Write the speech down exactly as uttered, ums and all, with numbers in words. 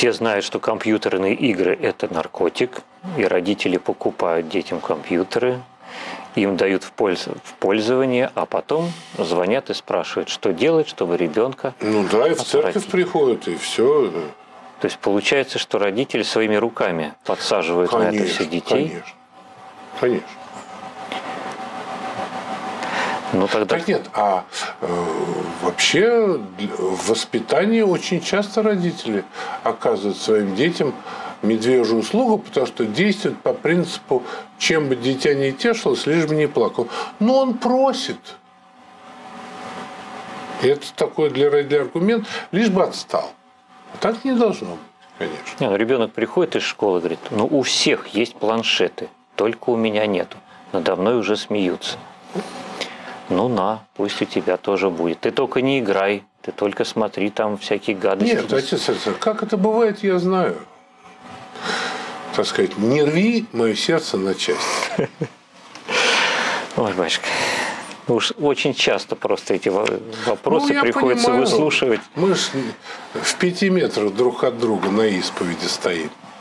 Все знают, что компьютерные игры – это наркотик, и родители покупают детям компьютеры, им дают в, пользу, в пользование, а потом звонят и спрашивают, что делать, чтобы ребенка Ну да, и в отвратить. церковь приходят, и все. То есть получается, что родители своими руками подсаживают Конечно, на это все детей. Конечно, конечно. Ну тогда... Так нет, а э, вообще в воспитании очень часто родители оказывают своим детям медвежью услугу, потому что действует по принципу, чем бы дитя не тешилось, лишь бы не плакал. Но он просит. И это такой для родителей аргумент, лишь бы отстал. Так не должно быть, конечно. Не, ну, ребенок приходит из школы и говорит, ну у всех есть планшеты, только у меня нету. Надо мной уже смеются. Ну на, пусть у тебя тоже будет. Ты только не играй, ты только смотри там всякие гадости. Нет, отец, отец, как это бывает, я знаю. Так сказать, не рви мое сердце на части. Ой, батюшка, уж очень часто просто эти вопросы ну, приходится понимаю. выслушивать. Мы же в пяти метрах друг от друга на исповеди стоим.